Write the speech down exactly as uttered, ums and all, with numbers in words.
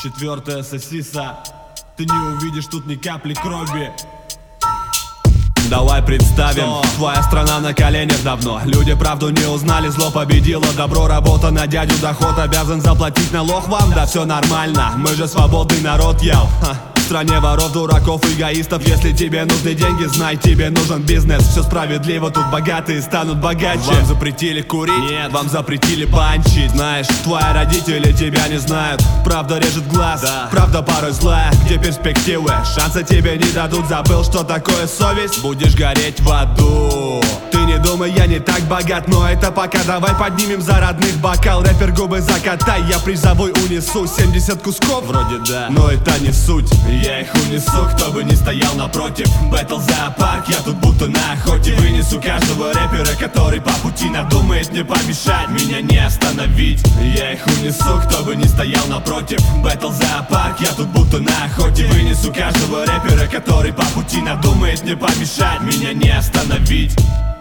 Четвертая сосиса, ты не увидишь тут ни капли крови. Давай представим, что? Твоя страна на коленях давно. Люди правду не узнали, зло победило добро. Работа на дядю, доход обязан заплатить налог вам. Да все нормально, мы же свободный народ, яу. В стране воров, дураков, эгоистов. Если тебе нужны деньги, знай, тебе нужен бизнес. Все справедливо, тут богатые станут богаче. Вам запретили курить? Нет. Вам запретили банчить. Знаешь, твои родители тебя не знают. Правда режет глаз, да. Правда порой злая. Где перспективы? Шанса тебе не дадут. Забыл, что такое совесть? Будешь гореть в аду. Ты не думай, я не так богат, но это пока. Давай поднимем за родных бокал. Рэпер, губы закатай, я призовой унесу семьдесят кусков, вроде да, но это не суть. Я их унесу, кто бы ни стоял напротив. Бэтл зоопарк, я тут будто на охоте. Вынесу каждого рэпера, который по пути надумает мне помешать. Меня не остановить. Я их унесу, кто бы ни стоял напротив. Бэтл зоопарк, я тут будто на охоте. Вынесу каждого рэпера, который по пути надумает мне помешать. Меня не остановить.